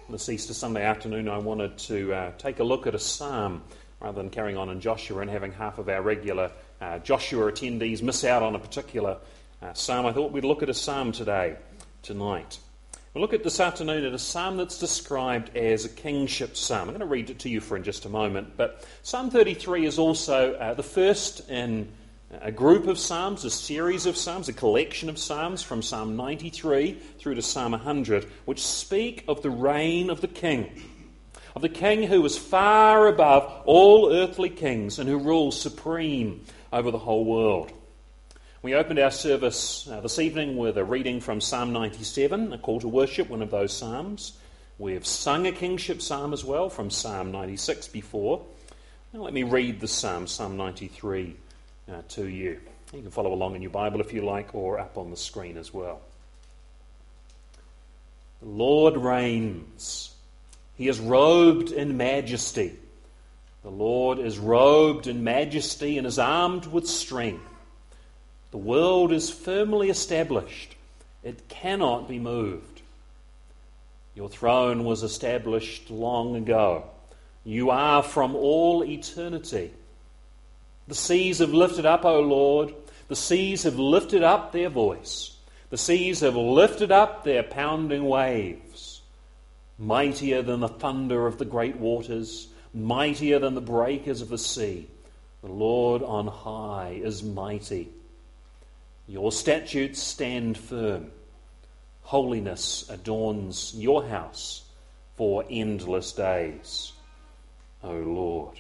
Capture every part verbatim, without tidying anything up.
This Easter Sunday afternoon I wanted to uh, take a look at a psalm rather than carrying on in Joshua and having half of our regular uh, Joshua attendees miss out on a particular uh, psalm. I thought we'd look at a psalm today, tonight. We'll look at this afternoon at a psalm that's described as a kingship psalm. I'm going to read it to you for in just a moment, but Psalm thirty-three is also uh, the first in a group of psalms, a series of psalms, a collection of psalms from Psalm ninety-three through to Psalm one hundred, which speak of the reign of the king, of the king who is far above all earthly kings and who rules supreme over the whole world. We opened our service uh, this evening with a reading from Psalm ninety-seven, a call to worship, one of those psalms. We have sung a kingship psalm as well from Psalm ninety-six before. Now let me read the psalm, Psalm ninety-three, uh, to you. You can follow along in your Bible if you like, or up on the screen as well. The Lord reigns. He is robed in majesty. The Lord is robed in majesty and is armed with strength. The world is firmly established. It cannot be moved. Your throne was established long ago. You are from all eternity. The seas have lifted up, O Lord. The seas have lifted up their voice. The seas have lifted up their pounding waves. Mightier than the thunder of the great waters, mightier than the breakers of the sea. The Lord on high is mighty. Your statutes stand firm. Holiness adorns your house for endless days, O Lord.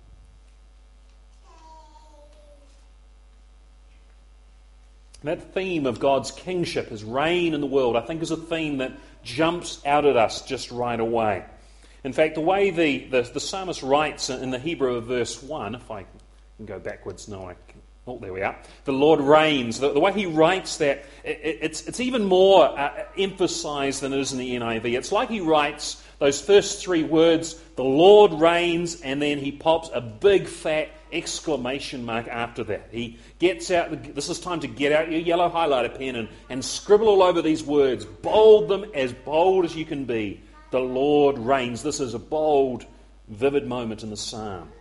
That theme of God's kingship, His reign in the world, I think is a theme that jumps out at us just right away. In fact, the way the, the, the psalmist writes in the Hebrew of verse one, if I can go backwards, no, I can. Oh, there we are. The Lord reigns. The, the way he writes that, it, it's, it's even more uh, emphasized than it is in the N I V. It's like he writes those first three words, the Lord reigns, and then he pops a big fat exclamation mark after that. He gets out, this is time to get out your yellow highlighter pen and, and scribble all over these words. Bold them as bold as you can be. The Lord reigns. This is a bold, vivid moment in the psalm.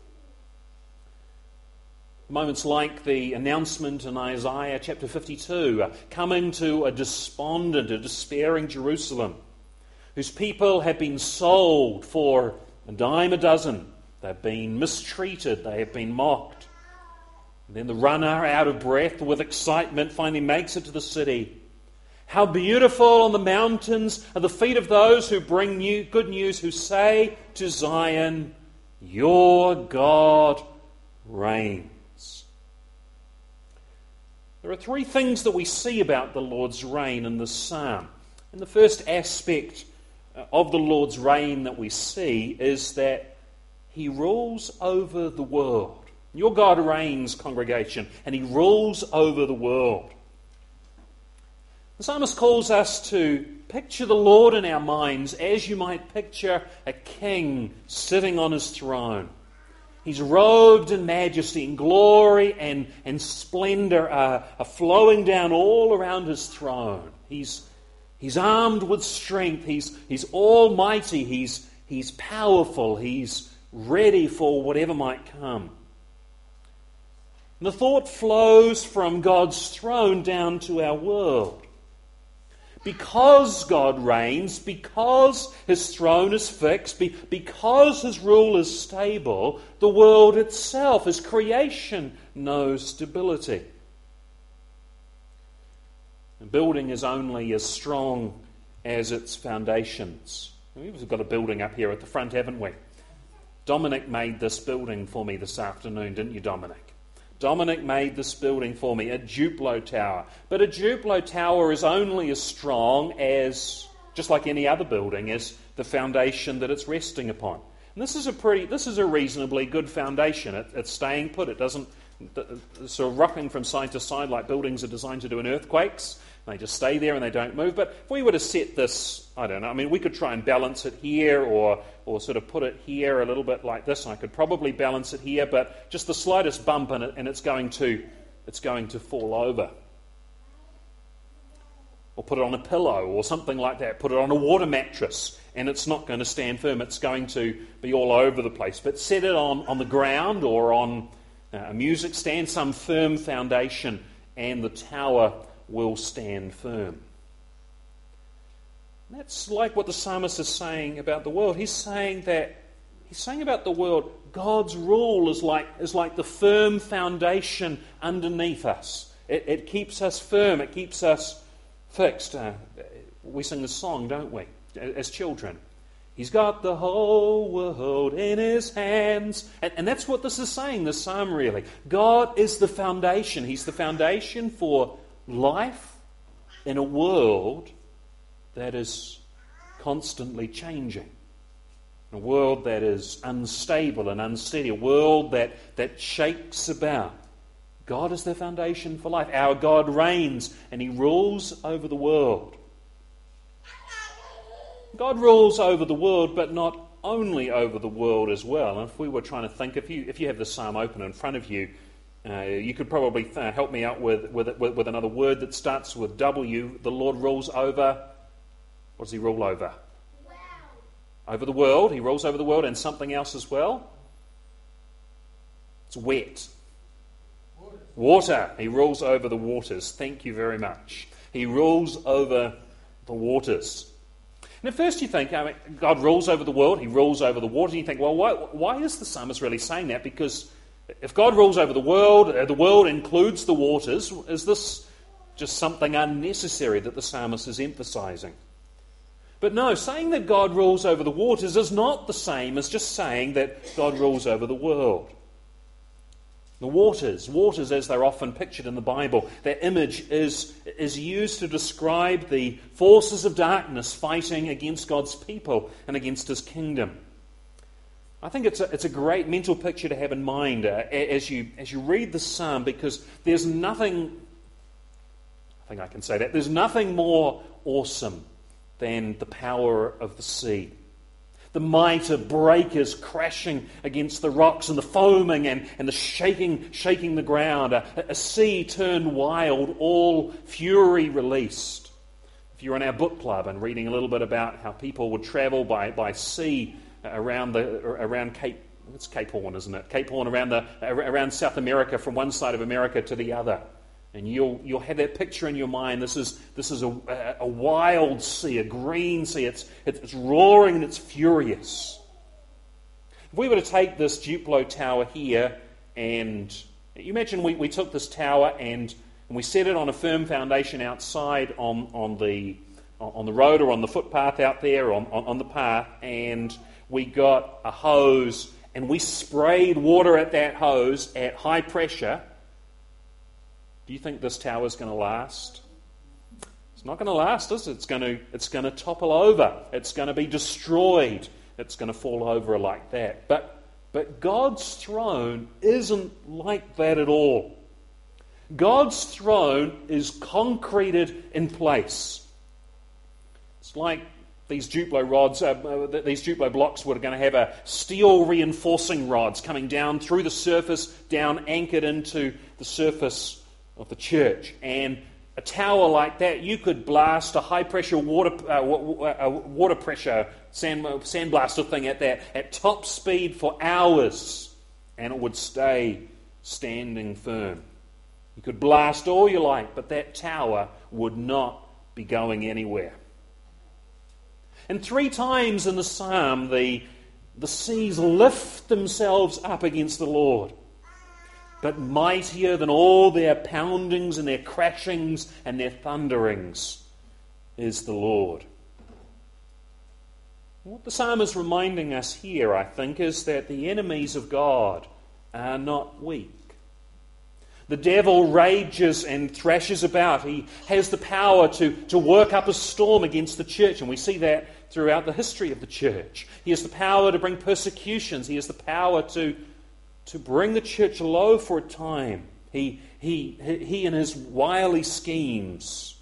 Moments like the announcement in Isaiah chapter fifty-two, uh, coming to a despondent, a despairing Jerusalem, whose people have been sold for a dime a dozen. They've been mistreated, they have been mocked. And then the runner, out of breath with excitement, finally makes it to the city. How beautiful on the mountains are the feet of those who bring new, good news, who say to Zion, your God reigns. There are three things that we see about the Lord's reign in this psalm. And the first aspect of the Lord's reign that we see is that He rules over the world. Your God reigns, congregation, and He rules over the world. The psalmist calls us to picture the Lord in our minds as you might picture a king sitting on his throne. He's robed in majesty and glory and, and splendor are, are flowing down all around his throne. He's, he's armed with strength. He's, he's almighty. He's, he's powerful. He's ready for whatever might come. And the thought flows from God's throne down to our world. Because God reigns, because His throne is fixed, be, because His rule is stable, the world itself, His creation, knows stability. A building is only as strong as its foundations. We've got a building up here at the front, haven't we? Dominic made this building for me this afternoon, didn't you, Dominic? Dominic made this building for me, a Duplo tower. But a Duplo tower is only as strong as, just like any other building, as the foundation that it's resting upon. And this is a pretty, this is a reasonably good foundation. It, it's staying put. It doesn't sort of rocking from side to side like buildings are designed to do in earthquakes. They just stay there and they don't move. But if we were to set this, I don't know, I mean, we could try and balance it here or or sort of put it here a little bit like this. And I could probably balance it here, but just the slightest bump in it and it's going to, it's going to fall over. or put it on a pillow or something like that. Put it on a water mattress and it's not going to stand firm. It's going to be all over the place. But set it on, on the ground or on a music stand, some firm foundation, and the tower will stand firm. That's like what the psalmist is saying about the world. He's saying that he's saying about the world, God's rule is like is like the firm foundation underneath us. It, it keeps us firm. It keeps us fixed. Uh, we sing this song, don't we, as children? He's got the whole world in his hands. And, and that's what this is saying, this psalm really. God is the foundation. He's the foundation for life in a world that is constantly changing. A world that is unstable and unsteady. A world that, that shakes about. God is the foundation for life. Our God reigns and he rules over the world. God rules over the world, but not only over the world as well. And if we were trying to think, if you if you have the psalm open in front of you, uh, you could probably th- help me out with, with with with another word that starts with W. The Lord rules over. What does he rule over? Wow. Over the world. He rules over the world and something else as well. It's wet. Water. Water. He rules over the waters. Thank you very much. He rules over the waters. And at first you think, I mean, God rules over the world, he rules over the water, and you think, well, why, why is the psalmist really saying that? Because if God rules over the world, uh, the world includes the waters, is this just something unnecessary that the psalmist is emphasizing? But no, saying that God rules over the waters is not the same as just saying that God rules over the world. The waters, waters as they're often pictured in the Bible, that image is, is used to describe the forces of darkness fighting against God's people and against his kingdom. I think it's a, it's a great mental picture to have in mind uh, as you as you read the psalm, because there's nothing, I think I can say that, there's nothing more awesome than the power of the sea. The might of breakers crashing against the rocks and the foaming and, and the shaking shaking the ground. A, a sea turned wild, all fury released. If you're in our book club and reading a little bit about how people would travel by, by sea around the around Cape it's Cape Horn, isn't it? Cape Horn around the around South America, from one side of America to the other. And you'll you'll have that picture in your mind. This is this is a, a wild sea, a green sea. It's it's roaring and it's furious. If we were to take this Duplo tower here, and you imagine we, we took this tower and, and we set it on a firm foundation outside on on the on the road or on the footpath out there, on, on, on the path, and we got a hose and we sprayed water at that hose at high pressure. Do you think this tower is going to last? It's not going to last, is it? It's going to, it's going to topple over. It's going to be destroyed. It's going to fall over like that. But, but God's throne isn't like that at all. God's throne is concreted in place. It's like these Duplo rods, uh, these Duplo blocks were going to have a steel reinforcing rods coming down through the surface, down anchored into the surface of the church. And a tower like that, you could blast a high pressure water uh, water pressure sand sandblaster thing at that at top speed for hours, and it would stay standing firm. You could blast all you like, but that tower would not be going anywhere. And three times in the psalm, the the seas lift themselves up against the Lord. But mightier than all their poundings and their crashings and their thunderings is the Lord. What the psalm is reminding us here, I think, is that the enemies of God are not weak. The devil rages and thrashes about. He has the power to, to work up a storm against the church, and we see that throughout the history of the church. He has the power to bring persecutions. He has the power to to bring the church low for a time. He, he, he and his wily schemes.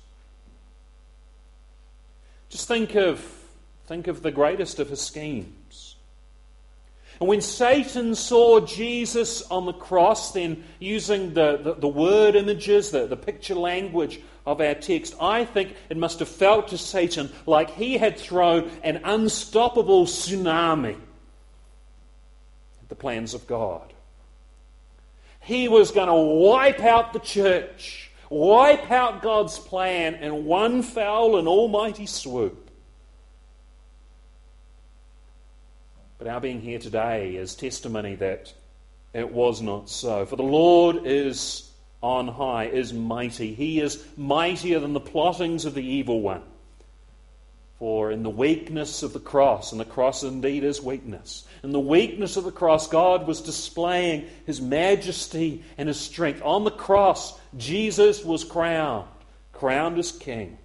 Just think of, think of the greatest of his schemes. And when Satan saw Jesus on the cross, then using the, the, the word images, the, the picture language of our text, I think it must have felt to Satan like he had thrown an unstoppable tsunami at the plans of God. He was going to wipe out the church, wipe out God's plan in one foul and almighty swoop. But our being here today is testimony that it was not so. For the Lord is on high, is mighty. He is mightier than the plottings of the evil one. For in the weakness of the cross, and the cross indeed is weakness, in the weakness of the cross, God was displaying His majesty and His strength. On the cross, Jesus was crowned, crowned as King.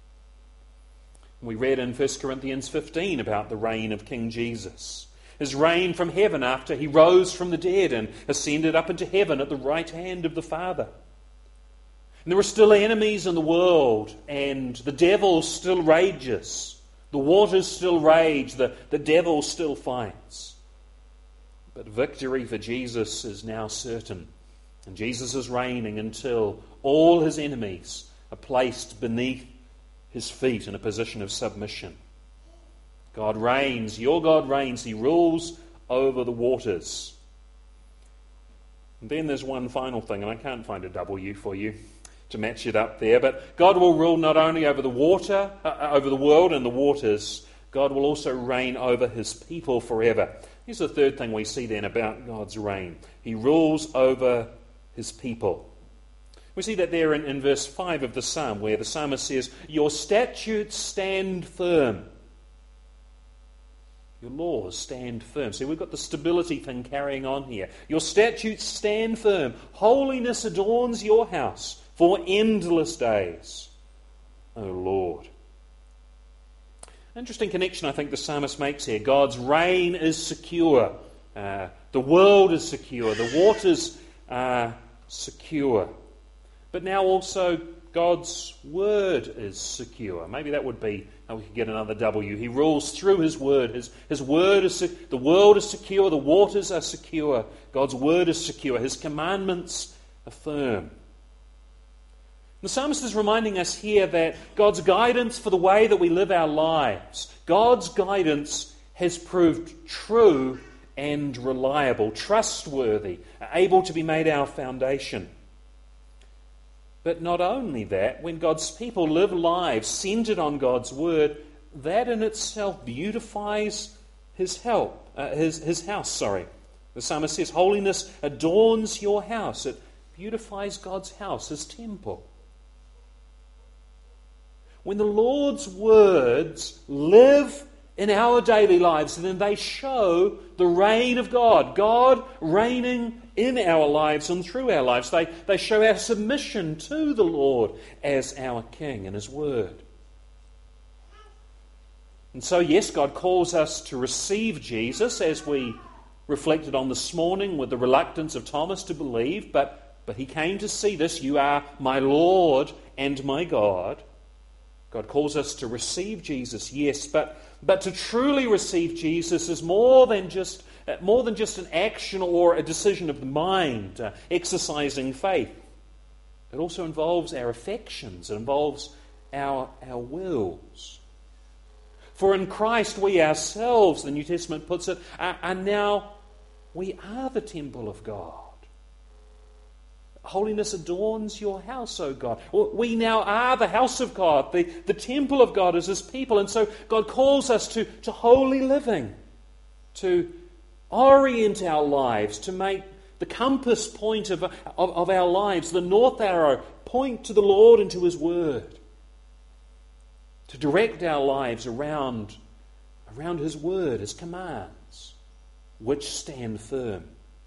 We read in First Corinthians fifteen about the reign of King Jesus. His reign from heaven after He rose from the dead and ascended up into heaven at the right hand of the Father. And there are still enemies in the world, and the devil still rages. The waters still rage, the, the devil still fights. But victory for Jesus is now certain. And Jesus is reigning until all His enemies are placed beneath His feet in a position of submission. God reigns, your God reigns, He rules over the waters. And then there's one final thing, and I can't find a W for you to match it up there, but God will rule not only over the water, uh, over the world and the waters, God will also reign over His people forever. Here's the third thing we see then about God's reign. He rules over His people. We see that there in, in verse five of the psalm, where the psalmist says, "Your statutes stand firm. Your laws stand firm." See, we've got the stability thing carrying on here. Your statutes stand firm. Holiness adorns your house for endless days, O Lord. Interesting connection I think the psalmist makes here. God's reign is secure. Uh, the world is secure. The waters are secure. But now also God's word is secure. Maybe that would be how we could get another W. He rules through His word. His, his word is sec- the world is secure. The waters are secure. God's word is secure. His commandments are firm. The psalmist is reminding us here that God's guidance for the way that we live our lives, God's guidance has proved true and reliable, trustworthy, able to be made our foundation. But not only that, when God's people live lives centered on God's word, that in itself beautifies His help, uh, his, his house, sorry. The psalmist says, holiness adorns your house. It beautifies God's house, His temple. When the Lord's words live in our daily lives, then they show the reign of God. God reigning in our lives and through our lives. They, they show our submission to the Lord as our King and His Word. And so, yes, God calls us to receive Jesus, as we reflected on this morning with the reluctance of Thomas to believe, but, but he came to see this. You are my Lord and my God. God calls us to receive Jesus, yes, but, but to truly receive Jesus is more than just more than just an action or a decision of the mind, uh, exercising faith. It also involves our affections. It involves our, our wills. For in Christ we ourselves, the New Testament puts it, are, are now, we are the temple of God. Holiness adorns your house, O God. We now are the house of God. The, the temple of God is His people. And so God calls us to, to holy living, to orient our lives, to make the compass point of, of, of our lives, the north arrow, point to the Lord and to His Word. To direct our lives around, around His Word, His commands, which stand firm.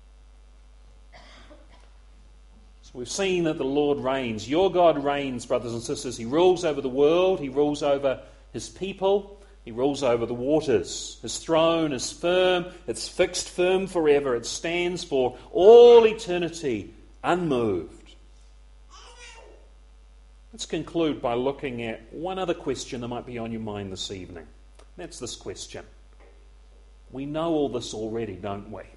So we've seen that the Lord reigns. Your God reigns, brothers and sisters. He rules over the world. He rules over His people. He rules over the waters. His throne is firm. It's fixed firm forever. It stands for all eternity, unmoved. Let's conclude by looking at one other question that might be on your mind this evening. That's this question. we know all this already, don't we?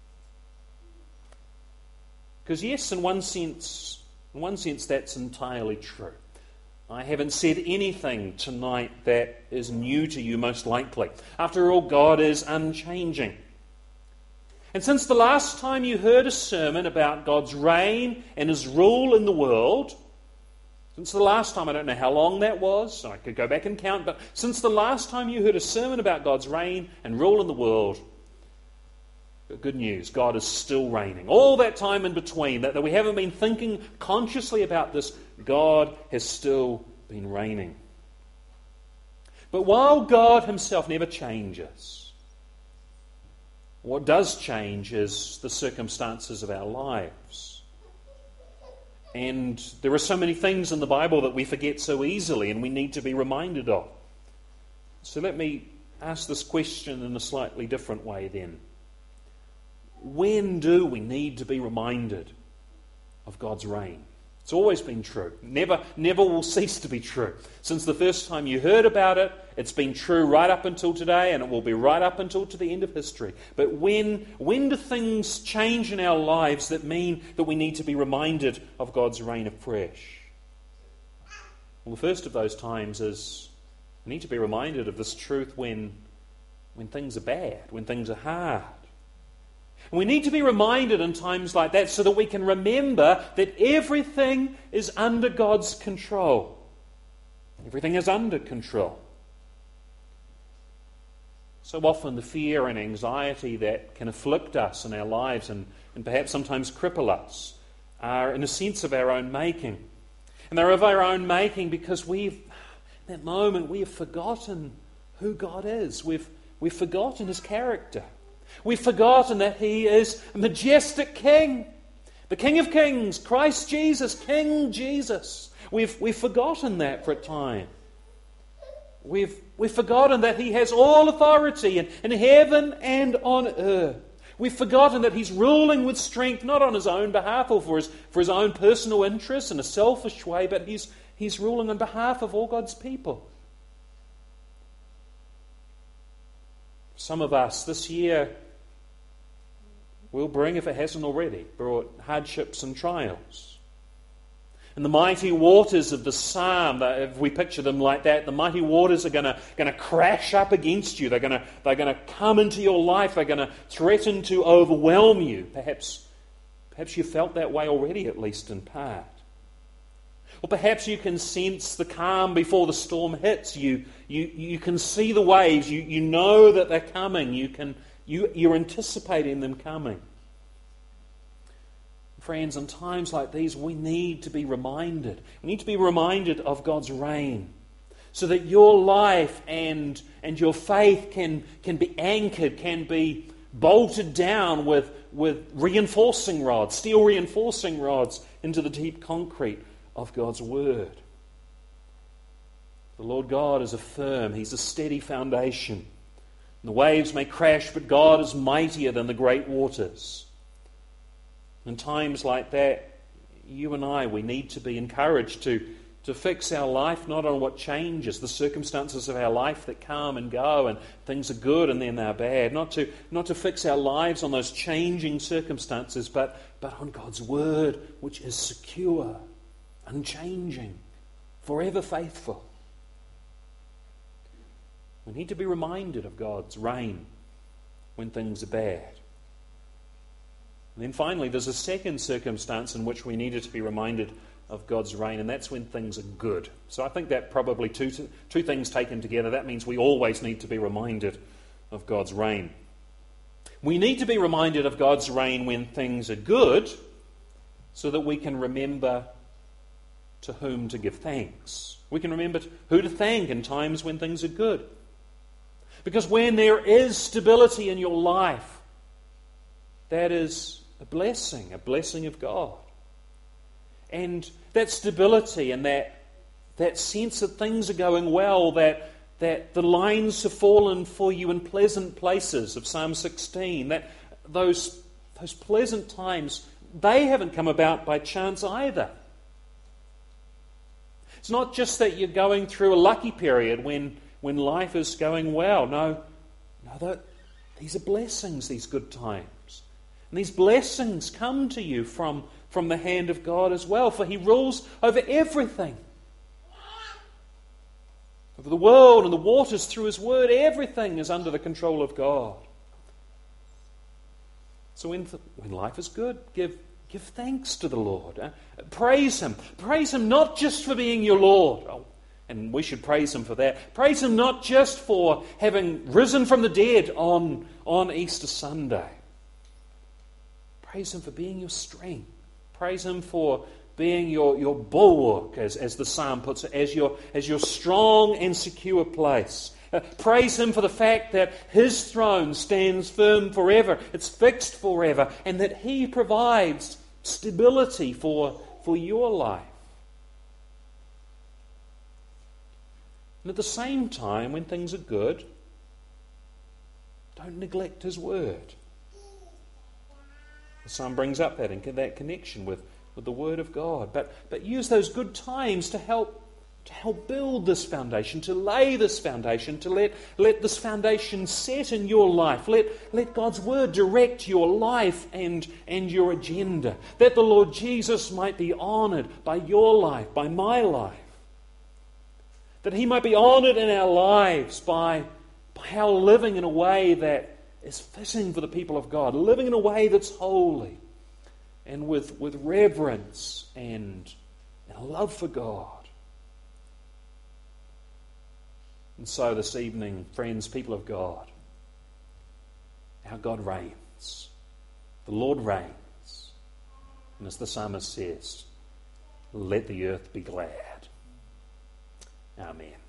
Because yes, in one sense, in one sense that's entirely true. I haven't said anything tonight that is new to you, most likely. After all, God is unchanging. And since the last time you heard a sermon about God's reign and His rule in the world, since the last time, I don't know how long that was, so I could go back and count, but since the last time you heard a sermon about God's reign and rule in the world, good news, God is still reigning. All that time in between, that, that we haven't been thinking consciously about this, God has still been reigning. But while God Himself never changes, what does change is the circumstances of our lives. And there are so many things in the Bible that we forget so easily and we need to be reminded of. So let me ask this question in a slightly different way then. When do we need to be reminded of God's reign? It's always been true. Never, never will cease to be true. Since the first time you heard about it, it's been true right up until today, and it will be right up until to the end of history. But when, when do things change in our lives that mean that we need to be reminded of God's reign afresh? Well, the first of those times is we need to be reminded of this truth when, when things are bad, when things are hard. And we need to be reminded in times like that so that we can remember that everything is under God's control. Everything is under control. So often the fear and anxiety that can afflict us in our lives and, and perhaps sometimes cripple us are in a sense of our own making. And they're of our own making because we've, in that moment, we have forgotten who God is. We've, we've forgotten His character. We've forgotten that He is a majestic King, the King of Kings, Christ Jesus, King Jesus. We've, we've forgotten that for a time. We've, we've forgotten that He has all authority in, in heaven and on earth. We've forgotten that He's ruling with strength, not on His own behalf or for His, for his own personal interests in a selfish way, but He's, he's ruling on behalf of all God's people. Some of us this year will bring, if it hasn't already, brought hardships and trials. And the mighty waters of the psalm, if we picture them like that, the mighty waters are going to going to crash up against you. They're going to they're going to come into your life. They're going to threaten to overwhelm you. Perhaps, perhaps you felt that way already, at least in part. Or perhaps you can sense the calm before the storm hits. You you you can see the waves. You you know that they're coming. You can you you're anticipating them coming. Friends, in times like these, we need to be reminded. We need to be reminded of God's reign, so that your life and and your faith can can be anchored, can be bolted down with with reinforcing rods, steel reinforcing rods into the deep concrete of God's Word. The Lord God is a firm, He's a steady foundation. The waves may crash, but God is mightier than the great waters. In times like that, you and I, we need to be encouraged to, to fix our life not on what changes, the circumstances of our life that come and go, and things are good and then they're bad. Not to, not to fix our lives on those changing circumstances, but, but on God's Word, which is secure, unchanging, forever faithful. We need to be reminded of God's reign when things are bad. And then finally, there's a second circumstance in which we needed to be reminded of God's reign, and that's when things are good. So I think that probably two, two things taken together, that means we always need to be reminded of God's reign. We need to be reminded of God's reign when things are good, so that we can remember to whom to give thanks. We can remember who to thank in times when things are good. Because when there is stability in your life, that is a blessing, a blessing of God. And that stability and that, that sense that things are going well, that, that the lines have fallen for you in pleasant places of Psalm sixteen, that those, those pleasant times, they haven't come about by chance either. It's not just that you're going through a lucky period when, when life is going well. No, no, that These are blessings, these good times. And these blessings come to you from, from the hand of God as well, for He rules over everything. Over the world and the waters through His word, everything is under the control of God. So when, th- when life is good, give, give thanks to the Lord. Eh? Praise Him. Praise Him not just for being your Lord. Oh, and we should praise Him for that. Praise Him not just for having risen from the dead on, on Easter Sunday. Praise Him for being your strength. Praise Him for being your, your bulwark, as, as the psalm puts it, as your, as your strong and secure place. Uh, praise Him for the fact that His throne stands firm forever, it's fixed forever, and that He provides stability for, for your life. And at the same time, when things are good, don't neglect His word. The psalm brings up that, and that connection with, with the word of God. But, but use those good times to help to help build this foundation, to lay this foundation, to let, let this foundation set in your life. Let, let God's word direct your life and, and your agenda. That the Lord Jesus might be honoured by your life, by my life. That He might be honoured in our lives by, by our living in a way that is fitting for the people of God, living in a way that's holy and with, with reverence and, and a love for God. And so this evening, friends, people of God, our God reigns. The Lord reigns. And as the psalmist says, let the earth be glad. Amen.